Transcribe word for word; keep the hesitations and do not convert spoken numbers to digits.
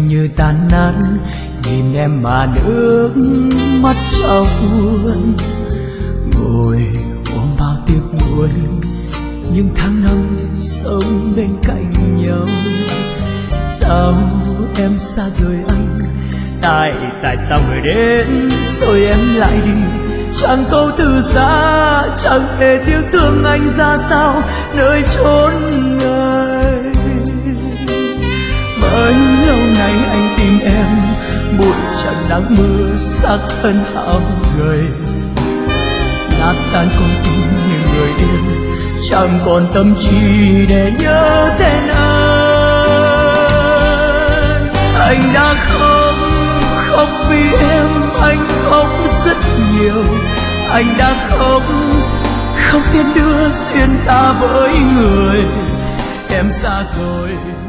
như tan nát, nhìn em mà nước mắt trao cuốn. Ngồi ôm bao tiếc nuối những tháng năm sống bên cạnh nhau. Sao em xa rời anh, tại tại sao người đến rồi em lại đi? Chẳng câu từ xa, chẳng hề tiếc thương anh ra sao nơi chốn này. Bấy lâu nay anh tìm em, bụi trần nắng mưa xác thân hao gầy. Nát tan con tim như người yêu, chẳng còn tâm trí để nhớ tên anh. Anh đã khóc, khóc vì em, anh khóc rất nhiều. Anh đã khóc, không thể đưa duyên ta với người em xa rồi.